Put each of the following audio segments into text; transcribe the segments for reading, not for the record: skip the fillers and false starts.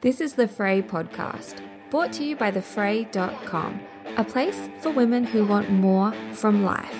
This is the Frey podcast, brought to you by thefrey.com, a place for women who want more from life.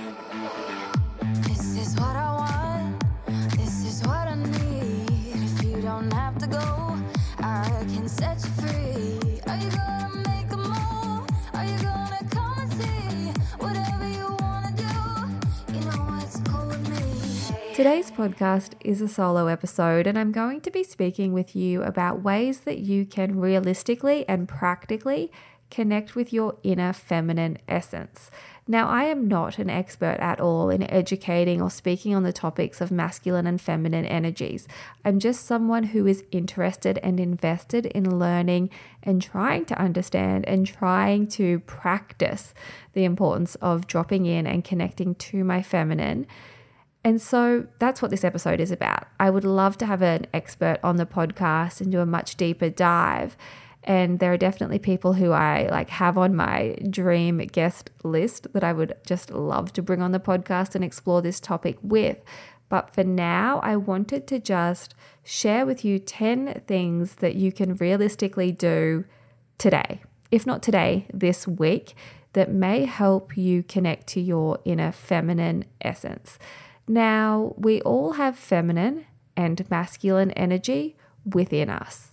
This is what I want, this is what I need. If you don't have to go, I can set you free. Are you gonna make a move? Are you gonna come and see? Whatever you wanna do, you know it's cool with me. Today's podcast is a solo episode, and I'm going to be speaking with you about ways that you can realistically and practically connect with your inner feminine essence. Now, I am not an expert at all in educating or speaking on the topics of masculine and feminine energies. I'm just someone who is interested and invested in learning and trying to understand and trying to practice the importance of dropping in and connecting to my feminine. And so that's what this episode is about. I would love to have an expert on the podcast and do a much deeper dive. And there are definitely people who I have on my dream guest list that I would just love to bring on the podcast and explore this topic with. But for now, I wanted to just share with you 10 things that you can realistically do today, if not today, this week, that may help you connect to your inner feminine essence. Now, we all have feminine and masculine energy within us.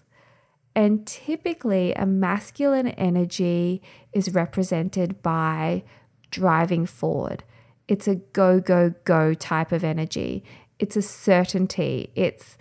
And typically, a masculine energy is represented by driving forward. It's a go, go, go type of energy. It's a certainty. It's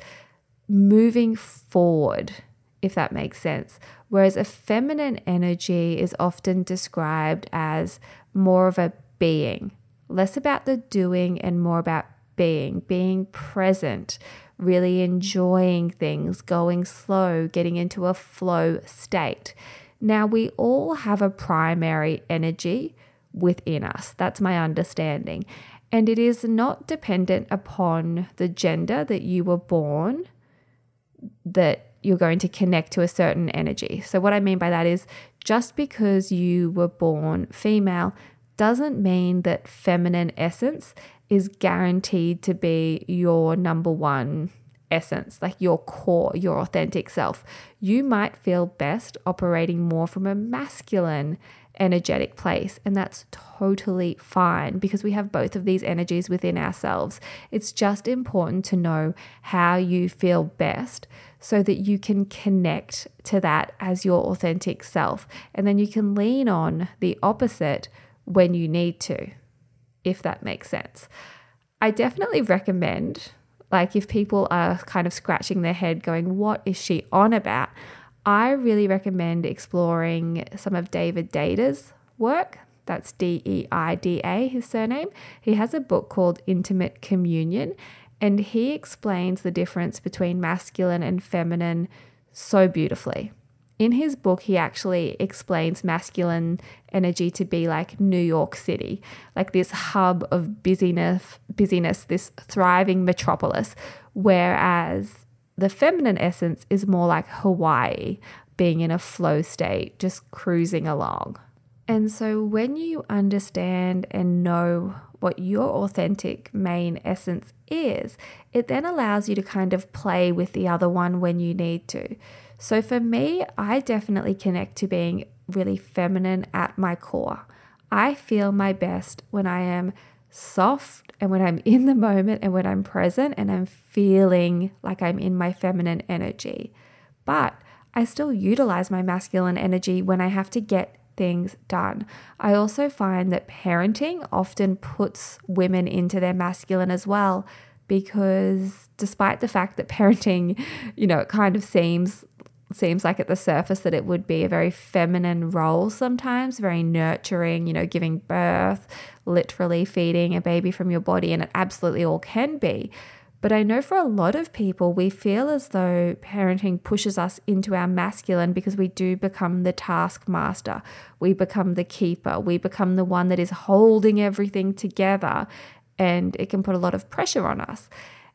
moving forward, if that makes sense. Whereas a feminine energy is often described as more of a being, less about the doing and more about being present, really enjoying things, going slow, getting into a flow state. Now, we all have a primary energy within us. That's my understanding. And it is not dependent upon the gender that you were born that you're going to connect to a certain energy. So what I mean by that is just because you were born female doesn't mean that feminine essence is guaranteed to be your number one essence, like your core, your authentic self. You might feel best operating more from a masculine energetic place, and that's totally fine because we have both of these energies within ourselves. It's just important to know how you feel best so that you can connect to that as your authentic self, and then you can lean on the opposite when you need to, if that makes sense. I definitely recommend, if people are kind of scratching their head going, what is she on about? I really recommend exploring some of David Deida's work. That's D-E-I-D-A, his surname. He has a book called Intimate Communion, and he explains the difference between masculine and feminine so beautifully. In his book, he actually explains masculine energy to be like New York City, like this hub of busyness, this thriving metropolis, whereas the feminine essence is more like Hawaii, being in a flow state, just cruising along. And so when you understand and know what your authentic main essence is, it then allows you to kind of play with the other one when you need to. So for me, I definitely connect to being really feminine at my core. I feel my best when I am soft and when I'm in the moment and when I'm present and I'm feeling like I'm in my feminine energy. But I still utilize my masculine energy when I have to get things done. I also find that parenting often puts women into their masculine as well, because despite the fact that parenting, it kind of seems like at the surface that it would be a very feminine role sometimes, very nurturing, giving birth, literally feeding a baby from your body, and it absolutely all can be. But I know for a lot of people, we feel as though parenting pushes us into our masculine because we do become the taskmaster. We become the keeper. We become the one that is holding everything together, and it can put a lot of pressure on us.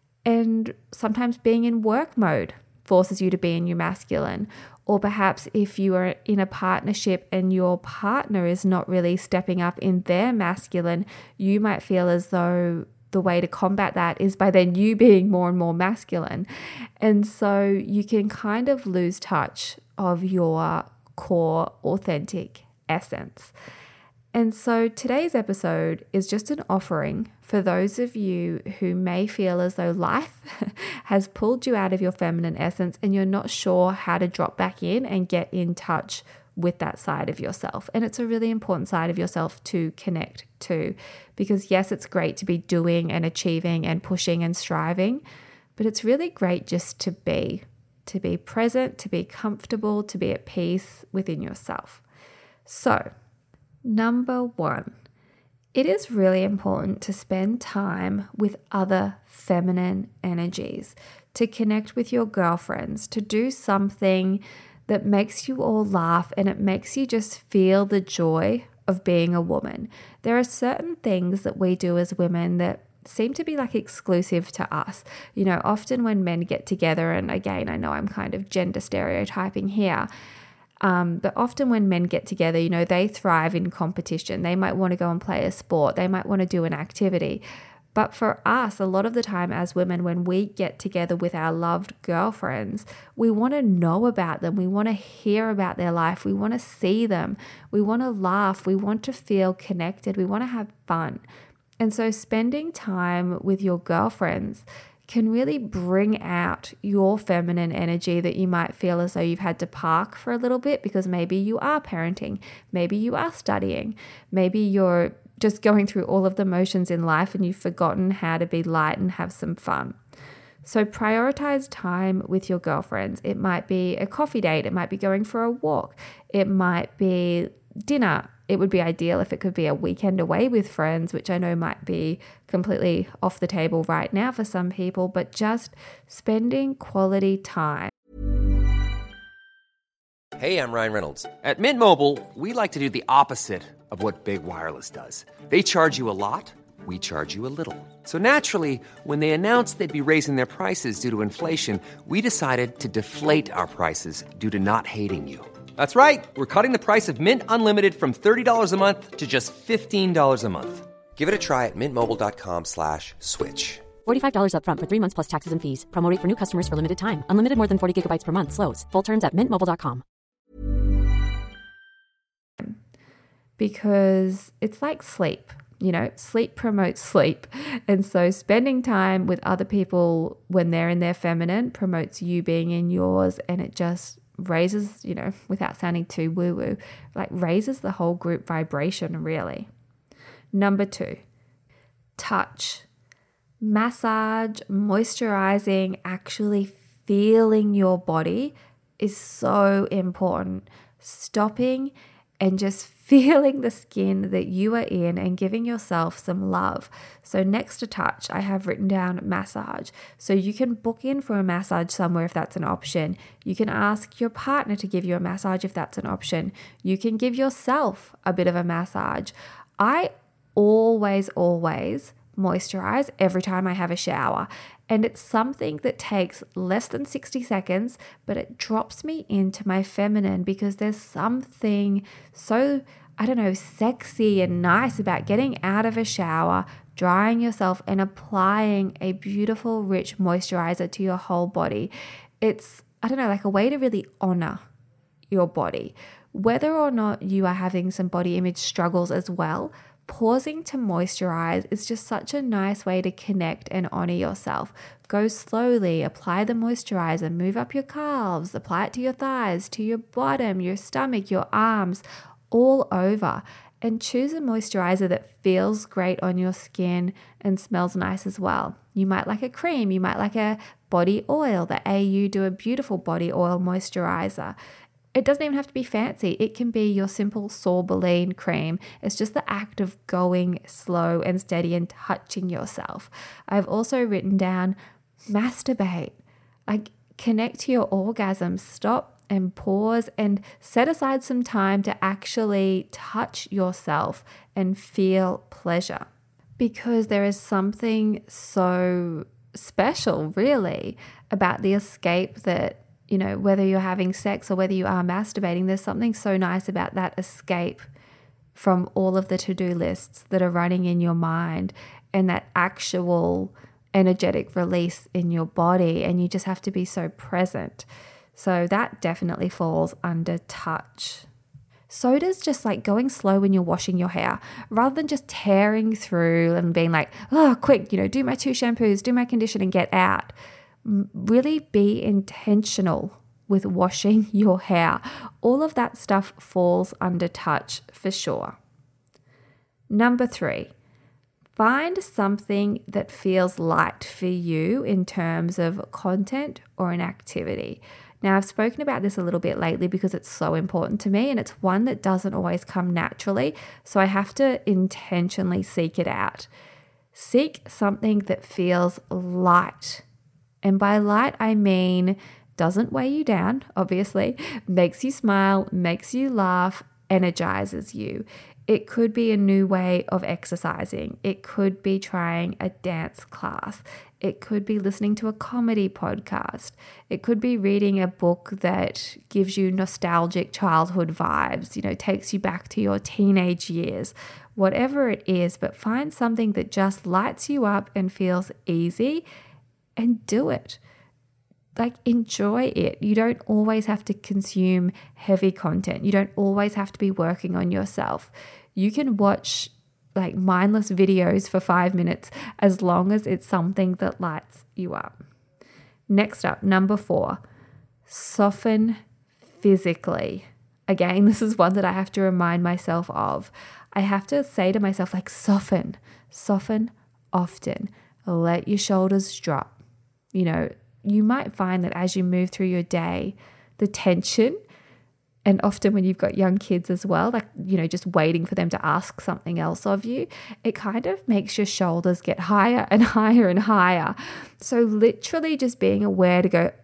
And sometimes being in work mode forces you to be in your masculine. Or perhaps if you are in a partnership and your partner is not really stepping up in their masculine, you might feel as though the way to combat that is by then you being more and more masculine. And so you can kind of lose touch of your core authentic essence. And so today's episode is just an offering for those of you who may feel as though life has pulled you out of your feminine essence and you're not sure how to drop back in and get in touch with that side of yourself. And it's a really important side of yourself to connect to, because yes, it's great to be doing and achieving and pushing and striving, but it's really great just to be present, to be comfortable, to be at peace within yourself. So, number 1, it is really important to spend time with other feminine energies, to connect with your girlfriends, to do something that makes you all laugh and it makes you just feel the joy of being a woman. There are certain things that we do as women that seem to be like exclusive to us. You know, often when men get together, and again, I know I'm kind of gender stereotyping here, but often when men get together, you know, they thrive in competition. They might want to go and play a sport. They might want to do an activity. But for us, a lot of the time as women, when we get together with our loved girlfriends, we want to know about them. We want to hear about their life. We want to see them. We want to laugh. We want to feel connected. We want to have fun. And so spending time with your girlfriends can really bring out your feminine energy that you might feel as though you've had to park for a little bit because maybe you are parenting, maybe you are studying, maybe you're just going through all of the motions in life and you've forgotten how to be light and have some fun. So prioritize time with your girlfriends. It might be a coffee date. It might be going for a walk. It might be dinner. It would be ideal if it could be a weekend away with friends, which I know might be completely off the table right now for some people, but just spending quality time. Hey, I'm Ryan Reynolds. At Mint Mobile, we like to do the opposite of what Big Wireless does. They charge you a lot, we charge you a little. So naturally, when they announced they'd be raising their prices due to inflation, we decided to deflate our prices due to not hating you. That's right. We're cutting the price of Mint Unlimited from $30 a month to just $15 a month. Give it a try at mintmobile.com/switch. $45 up front for 3 months plus taxes and fees. Promo rate for new customers for limited time. Unlimited more than 40 gigabytes per month. Slows full terms at mintmobile.com. Because it's like sleep. You know, sleep promotes sleep. And so spending time with other people when they're in their feminine promotes you being in yours, and it just raises, you know, without sounding too woo-woo, like raises the whole group vibration really. Number 2, touch. Massage, moisturizing, actually feeling your body is so important. Stopping and just feeling the skin that you are in and giving yourself some love. So next to touch, I have written down massage. So you can book in for a massage somewhere if that's an option. You can ask your partner to give you a massage if that's an option. You can give yourself a bit of a massage. I always moisturize every time I have a shower. And it's something that takes less than 60 seconds, but it drops me into my feminine because there's something so, sexy and nice about getting out of a shower, drying yourself and applying a beautiful, rich moisturizer to your whole body. It's, like a way to really honor your body. Whether or not you are having some body image struggles as well, pausing to moisturize is just such a nice way to connect and honor yourself. Go slowly, apply the moisturizer, move up your calves, apply it to your thighs, to your bottom, your stomach, your arms, all over. And choose a moisturizer that feels great on your skin and smells nice as well. You might like a cream, you might like a body oil. The AU do a beautiful body oil moisturizer. It doesn't even have to be fancy. It can be your simple Sorbeline cream. It's just the act of going slow and steady and touching yourself. I've also written down masturbate. Like connect to your orgasm. Stop and pause and set aside some time to actually touch yourself and feel pleasure. Because there is something so special, really, about the escape that, whether you're having sex or whether you are masturbating, there's something so nice about that escape from all of the to-do lists that are running in your mind and that actual energetic release in your body, and you just have to be so present. So that definitely falls under touch. So does just like going slow when you're washing your hair, rather than just tearing through and being like, oh, quick, do my 2 shampoos, do my conditioner and get out. Really be intentional with washing your hair. All of that stuff falls under touch for sure. Number 3, find something that feels light for you in terms of content or an activity. Now, I've spoken about this a little bit lately because it's so important to me, and it's one that doesn't always come naturally, so I have to intentionally seek it out. Seek something that feels light. And by light, I mean doesn't weigh you down, obviously, makes you smile, makes you laugh, energizes you. It could be a new way of exercising. It could be trying a dance class. It could be listening to a comedy podcast. It could be reading a book that gives you nostalgic childhood vibes, takes you back to your teenage years. Whatever it is, but find something that just lights you up and feels easy and do it. Like, enjoy it. You don't always have to consume heavy content. You don't always have to be working on yourself. You can watch like mindless videos for 5 minutes as long as it's something that lights you up. Next up, number 4, soften physically. Again, this is one that I have to remind myself of. I have to say to myself, like, soften often. Let your shoulders drop. You might find that as you move through your day, the tension, and often when you've got young kids as well, like, just waiting for them to ask something else of you, it kind of makes your shoulders get higher and higher and higher. So literally just being aware to go,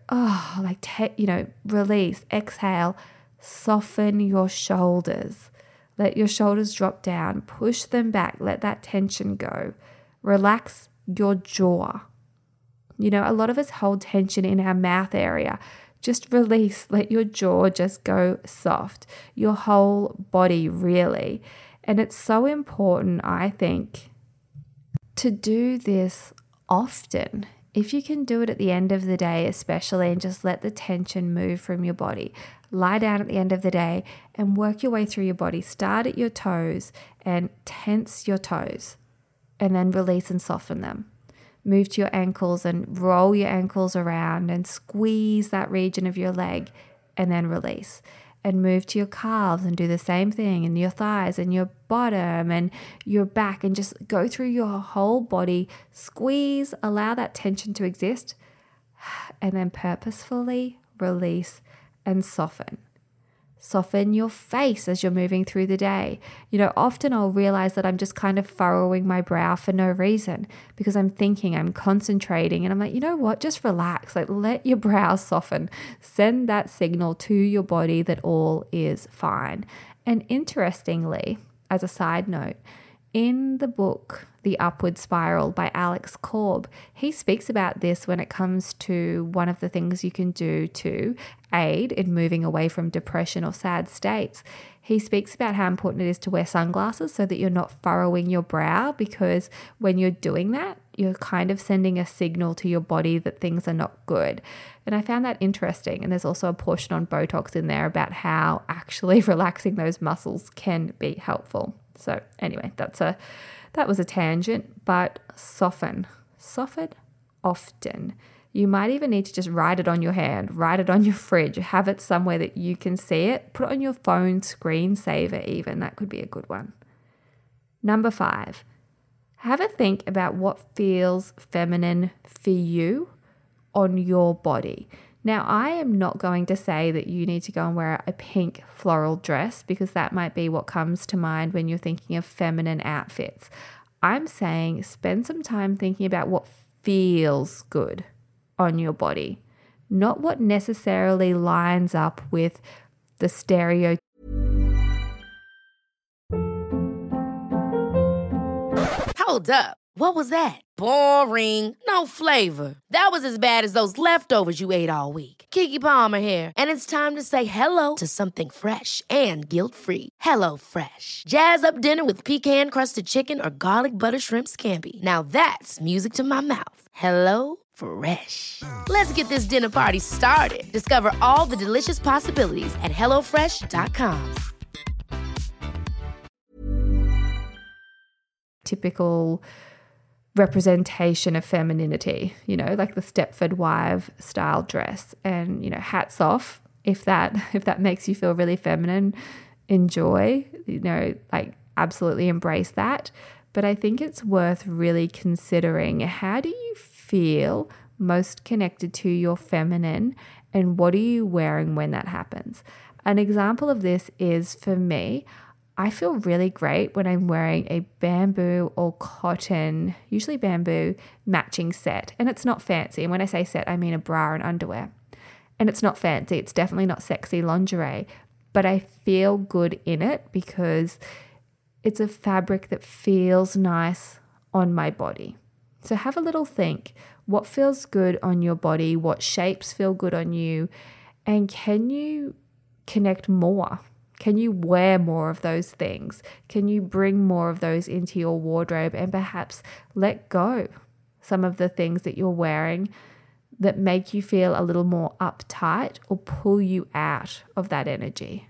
release, exhale, soften your shoulders. Let your shoulders drop down, push them back, let that tension go. Relax your jaw. A lot of us hold tension in our mouth area. Just release, let your jaw just go soft, your whole body really. And it's so important, I think, to do this often. If you can do it at the end of the day especially, and just let the tension move from your body. Lie down at the end of the day and work your way through your body. Start at your toes and tense your toes, and then release and soften them. Move to your ankles and roll your ankles around and squeeze that region of your leg, and then release. And move to your calves and do the same thing, and your thighs and your bottom and your back, and just go through your whole body. Squeeze, allow that tension to exist, and then purposefully release and soften. Soften your face as you're moving through the day. Often I'll realize that I'm just kind of furrowing my brow for no reason because I'm thinking, I'm concentrating, and I'm like, you know what? Just relax. Like, let your brow soften. Send that signal to your body that all is fine. And interestingly, as a side note, in the book, The Upward Spiral by Alex Korb, he speaks about this when it comes to one of the things you can do to aid in moving away from depression or sad states. He speaks about how important it is to wear sunglasses so that you're not furrowing your brow, because when you're doing that, you're kind of sending a signal to your body that things are not good. And I found that interesting. And there's also a portion on Botox in there about how actually relaxing those muscles can be helpful. So anyway, that was a tangent, but soften often. You might even need to just write it on your hand, write it on your fridge, have it somewhere that you can see it, put it on your phone screensaver even. That could be a good one. Number 5, have a think about what feels feminine for you on your body. Now, I am not going to say that you need to go and wear a pink floral dress, because that might be what comes to mind when you're thinking of feminine outfits. I'm saying spend some time thinking about what feels good on your body, not what necessarily lines up with the stereotype. Hold up. What was that? Boring. No flavor. That was as bad as those leftovers you ate all week. Keke Palmer here, and it's time to say hello to something fresh and guilt-free. Hello Fresh. Jazz up dinner with pecan-crusted chicken or garlic butter shrimp scampi. Now that's music to my mouth. Hello Fresh. Let's get this dinner party started. Discover all the delicious possibilities at hellofresh.com. Typical representation of femininity, like the Stepford wife style dress. And, hats off if that makes you feel really feminine, enjoy, absolutely embrace that. But I think it's worth really considering, how do you feel most connected to your feminine, and what are you wearing when that happens? An example of this is, for me, I feel really great when I'm wearing a bamboo or cotton, usually bamboo, matching set. And it's not fancy. And when I say set, I mean a bra and underwear. And it's not fancy. It's definitely not sexy lingerie. But I feel good in it because it's a fabric that feels nice on my body. So have a little think. What feels good on your body? What shapes feel good on you? And can you connect more? Can you wear more of those things? Can you bring more of those into your wardrobe and perhaps let go some of the things that you're wearing that make you feel a little more uptight or pull you out of that energy?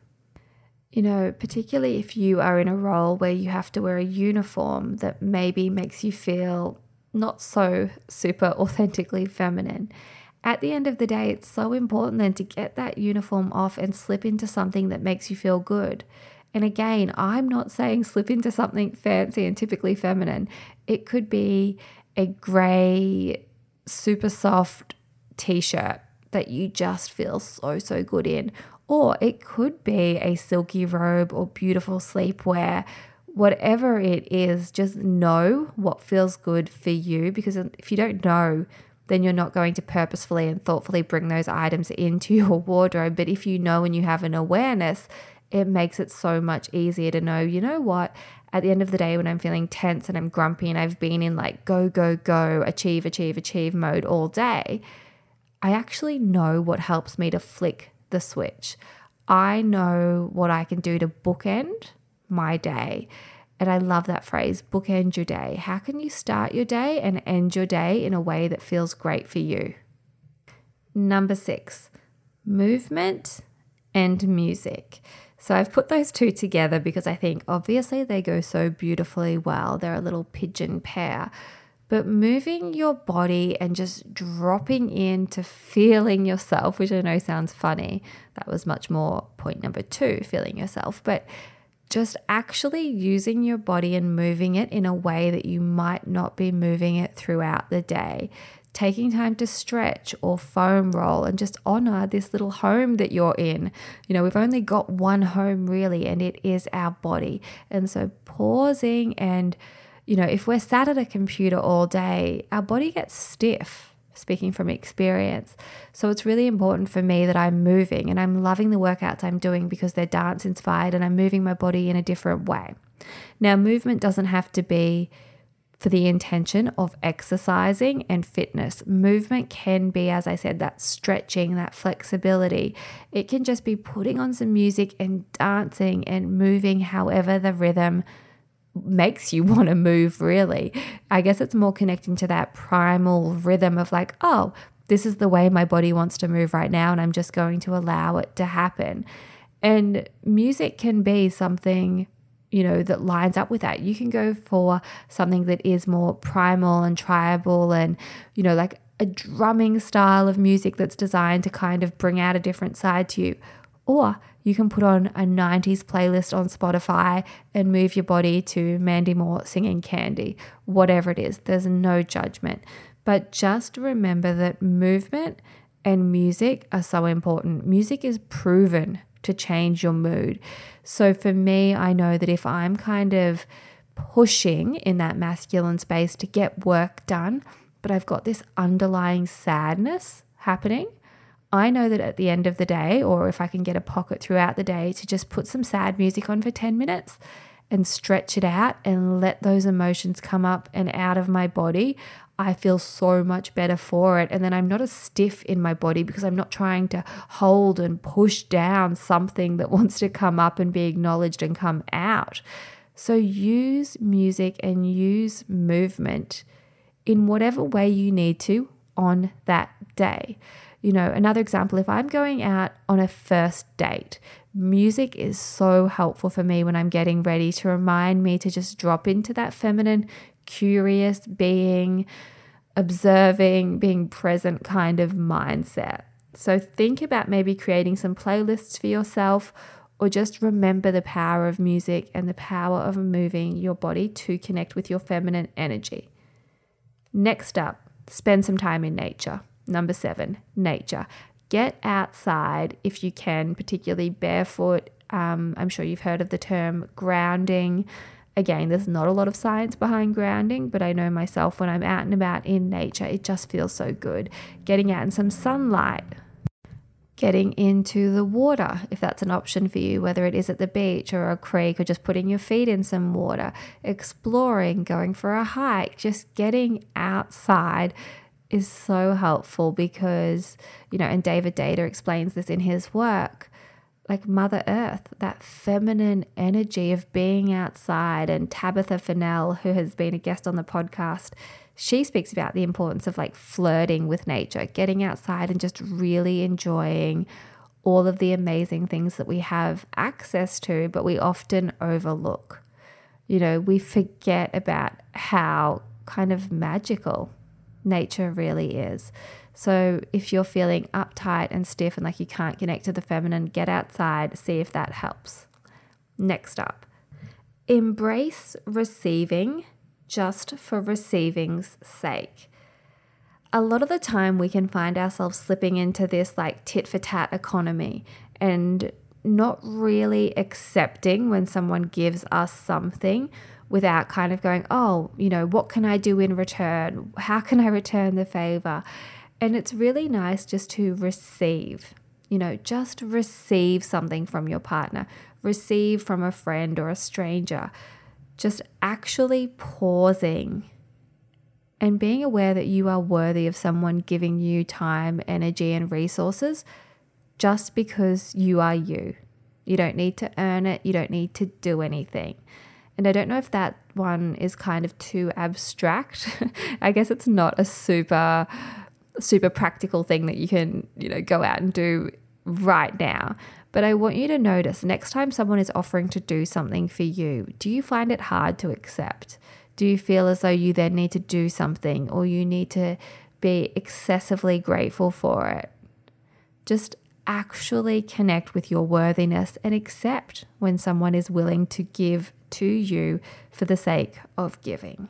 Particularly if you are in a role where you have to wear a uniform that maybe makes you feel not so super authentically feminine. At the end of the day, it's so important then to get that uniform off and slip into something that makes you feel good. And again, I'm not saying slip into something fancy and typically feminine. It could be a grey, super soft t-shirt that you just feel so good in. Or it could be a silky robe or beautiful sleepwear. Whatever it is, just know what feels good for you, because if you don't know, then you're not going to purposefully and thoughtfully bring those items into your wardrobe. But if you know and you have an awareness, it makes it so much easier to know, what, at the end of the day when I'm feeling tense and I'm grumpy and I've been in go, achieve mode all day, I actually know what helps me to flick the switch. I know what I can do to bookend my day. And I love that phrase, bookend your day. How can you start your day and end your day in a way that feels great for you? Number 6, movement and music. So I've put those two together because I think obviously they go so beautifully well. They're a little pigeon pair. But moving your body and just dropping into feeling yourself, which I know sounds funny. That was much more point number 2, feeling yourself. But just actually using your body and moving it in a way that you might not be moving it throughout the day. Taking time to stretch or foam roll and just honor this little home that you're in. We've only got one home really, and it is our body. And so pausing and, if we're sat at a computer all day, our body gets stiff. Speaking from experience. So it's really important for me that I'm moving, and I'm loving the workouts I'm doing because they're dance inspired and I'm moving my body in a different way. Now, movement doesn't have to be for the intention of exercising and fitness. Movement can be, as I said, that stretching, that flexibility. It can just be putting on some music and dancing and moving however the rhythm makes you want to move, really. I guess it's more connecting to that primal rhythm of this is the way my body wants to move right now, and I'm just going to allow it to happen. And music can be something, that lines up with that. You can go for something that is more primal and tribal and, like a drumming style of music that's designed to kind of bring out a different side to you. Or you can put on a 90s playlist on Spotify and move your body to Mandy Moore singing Candy. Whatever it is, there's no judgment. But just remember that movement and music are so important. Music is proven to change your mood. So for me, I know that if I'm kind of pushing in that masculine space to get work done, but I've got this underlying sadness happening, I know that at the end of the day, or if I can get a pocket throughout the day to just put some sad music on for 10 minutes and stretch it out and let those emotions come up and out of my body, I feel so much better for it. And then I'm not as stiff in my body because I'm not trying to hold and push down something that wants to come up and be acknowledged and come out. So use music and use movement in whatever way you need to on that day. Another example, if I'm going out on a first date, music is so helpful for me when I'm getting ready to remind me to just drop into that feminine, curious being, observing, being present kind of mindset. So think about maybe creating some playlists for yourself, or just remember the power of music and the power of moving your body to connect with your feminine energy. Next up, spend some time in nature. Number 7, nature. Get outside if you can, particularly barefoot. I'm sure you've heard of the term grounding. Again, there's not a lot of science behind grounding, but I know myself when I'm out and about in nature, it just feels so good. Getting out in some sunlight, getting into the water, if that's an option for you, whether it is at the beach or a creek or just putting your feet in some water, exploring, going for a hike, just getting outside is so helpful because, and David Data explains this in his work, like Mother Earth, that feminine energy of being outside. And Tabitha Fennell, who has been a guest on the podcast, she speaks about the importance of like flirting with nature, getting outside and just really enjoying all of the amazing things that we have access to, but we often overlook. We forget about how kind of magical nature really is. So if you're feeling uptight and stiff and like you can't connect to the feminine, get outside, see if that helps. Next up, embrace receiving just for receiving's sake. A lot of the time we can find ourselves slipping into this like tit for tat economy and not really accepting when someone gives us something without kind of going, what can I do in return? How can I return the favor? And it's really nice just to receive, just receive something from your partner, receive from a friend or a stranger, just actually pausing and being aware that you are worthy of someone giving you time, energy, and resources just because you are you. You don't need to earn it. You don't need to do anything. And I don't know if that one is kind of too abstract. I guess it's not a super practical thing that you can, go out and do right now. But I want you to notice next time someone is offering to do something for you, do you find it hard to accept? Do you feel as though you then need to do something or you need to be excessively grateful for it? Just actually connect with your worthiness and accept when someone is willing to give to you for the sake of giving.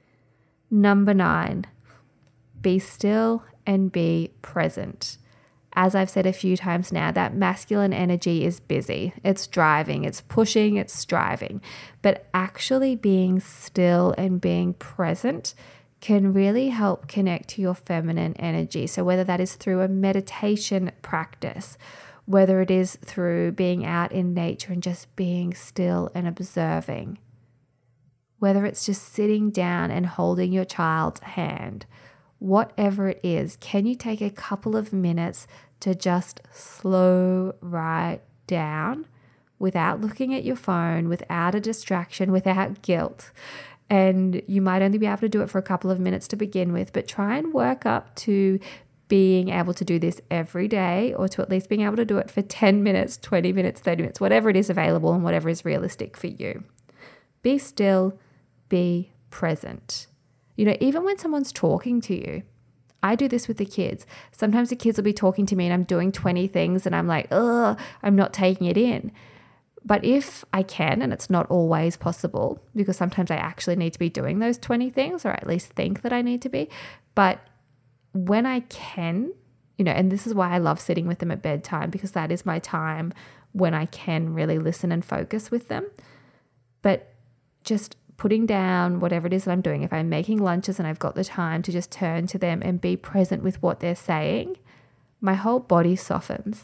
Number 9, be still and be present. As I've said a few times now, that masculine energy is busy. It's driving, it's pushing, it's striving. But actually being still and being present can really help connect to your feminine energy. So whether that is through a meditation practice, whether it is through being out in nature and just being still and observing, whether it's just sitting down and holding your child's hand, whatever it is, can you take a couple of minutes to just slow right down without looking at your phone, without a distraction, without guilt? And you might only be able to do it for a couple of minutes to begin with, but try and work up to being able to do this every day, or to at least being able to do it for 10 minutes, 20 minutes, 30 minutes, whatever it is available and whatever is realistic for you. Be still, be present. Even when someone's talking to you, I do this with the kids. Sometimes the kids will be talking to me and I'm doing 20 things and I'm like, I'm not taking it in. But if I can, and it's not always possible because sometimes I actually need to be doing those 20 things, or at least think that I need to be. But when I can, and this is why I love sitting with them at bedtime, because that is my time when I can really listen and focus with them. But just putting down whatever it is that I'm doing, if I'm making lunches and I've got the time to just turn to them and be present with what they're saying, my whole body softens.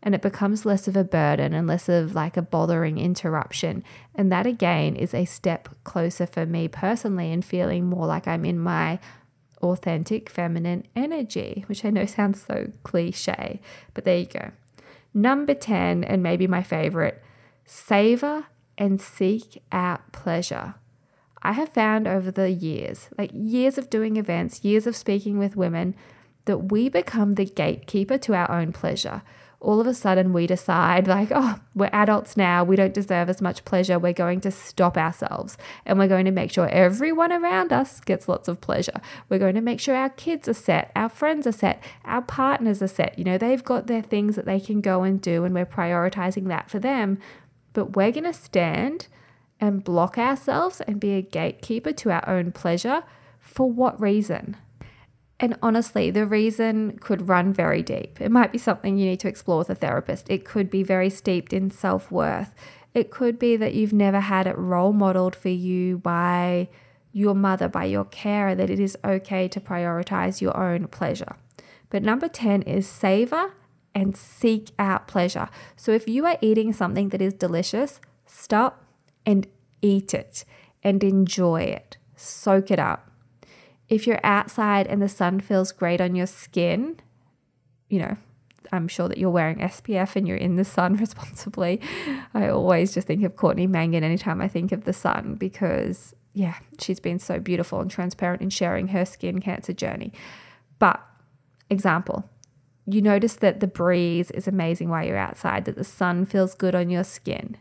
and it becomes less of a burden and less of like a bothering interruption. And that again is a step closer for me personally in feeling more like I'm in my authentic feminine energy, which I know sounds so cliche, but there you go. Number 10, and maybe my favorite, savor and seek out pleasure. I have found over the years, like years of doing events, years of speaking with women, that we become the gatekeeper to our own pleasure. All of a sudden we decide like, oh, we're adults now, we don't deserve as much pleasure, we're going to stop ourselves and we're going to make sure everyone around us gets lots of pleasure. We're going to make sure our kids are set, our friends are set, our partners are set. They've got their things that they can go and do and we're prioritizing that for them. But we're going to stand and block ourselves and be a gatekeeper to our own pleasure. For what reason? And honestly, the reason could run very deep. It might be something you need to explore with a therapist. It could be very steeped in self-worth. It could be that you've never had it role modeled for you by your mother, by your carer, that it is okay to prioritize your own pleasure. But number 10 is savor and seek out pleasure. So if you are eating something that is delicious, stop and eat it and enjoy it. Soak it up. If you're outside and the sun feels great on your skin, I'm sure that you're wearing SPF and you're in the sun responsibly. I always just think of Courtney Mangan anytime I think of the sun because, she's been so beautiful and transparent in sharing her skin cancer journey. But, example, you notice that the breeze is amazing while you're outside, that the sun feels good on your skin.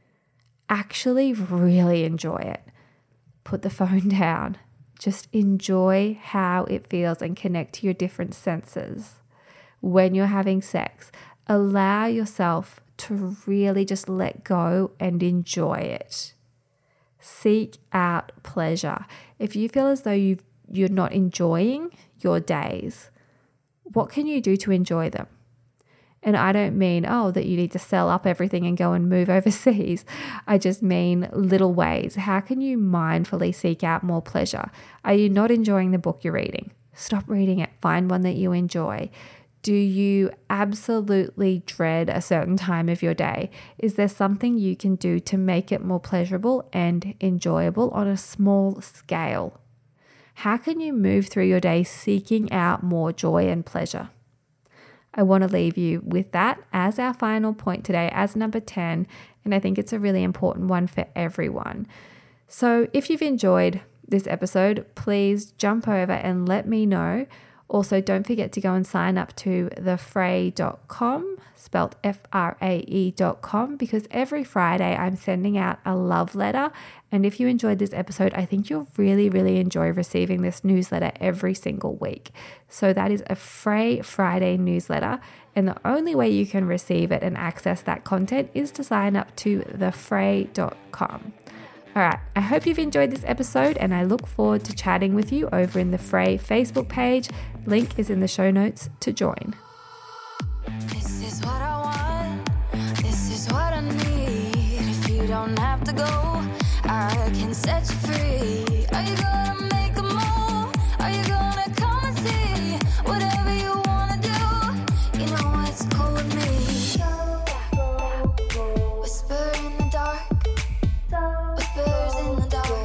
Actually really enjoy it. Put the phone down. Just enjoy how it feels and connect to your different senses. When you're having sex, allow yourself to really just let go and enjoy it. Seek out pleasure. If you feel as though you're not enjoying your days, what can you do to enjoy them? And I don't mean, that you need to sell up everything and go and move overseas. I just mean little ways. How can you mindfully seek out more pleasure? Are you not enjoying the book you're reading? Stop reading it. Find one that you enjoy. Do you absolutely dread a certain time of your day? Is there something you can do to make it more pleasurable and enjoyable on a small scale? How can you move through your day seeking out more joy and pleasure? I want to leave you with that as our final point today, as number 10, and I think it's a really important one for everyone. So if you've enjoyed this episode, please jump over and let me know. Also, don't forget to go and sign up to thefrae.com, spelt FRAE.com, because every Friday I'm sending out a love letter. And if you enjoyed this episode, I think you'll really, really enjoy receiving this newsletter every single week. So that is a Frae Friday newsletter. And the only way you can receive it and access that content is to sign up to thefrae.com. All right, I hope you've enjoyed this episode and I look forward to chatting with you over in the Frae Facebook page. Link is in the show notes to join. This is what I want. This is what I need. If you don't have to go, I can set you free. Are you gonna make a move? Are you gonna come and see? Whatever you wanna do, you know it's cool with me. Whisper in the dark. Whispers in the dark.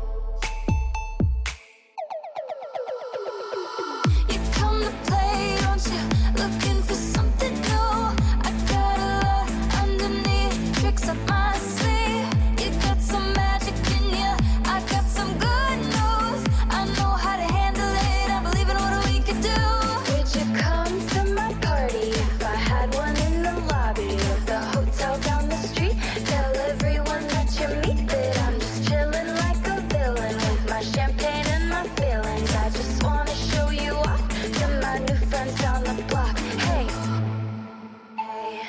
You come to play, don't you? Looking for something new. I got a lot underneath, tricks up my sleeve. You got some magic in you, I got some good news. I know how to handle it, I believe in what we could do. Would you come to my party if I had one in the lobby of the hotel down the street? Tell everyone that you meet that I'm just chilling like a villain with my champagne and my feelings. I just wanna show you off to my new friends down the block. Hey, hey.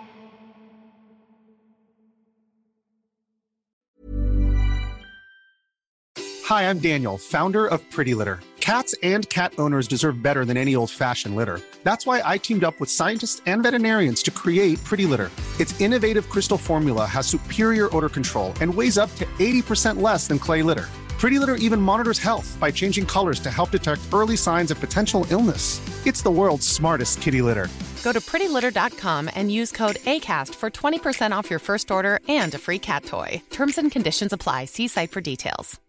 Hi, I'm Daniel, founder of Pretty Litter. Cats and cat owners deserve better than any old-fashioned litter. That's why I teamed up with scientists and veterinarians to create Pretty Litter. Its innovative crystal formula has superior odor control and weighs up to 80% less than clay litter. Pretty Litter even monitors health by changing colors to help detect early signs of potential illness. It's the world's smartest kitty litter. Go to prettylitter.com and use code ACAST for 20% off your first order and a free cat toy. Terms and conditions apply. See site for details.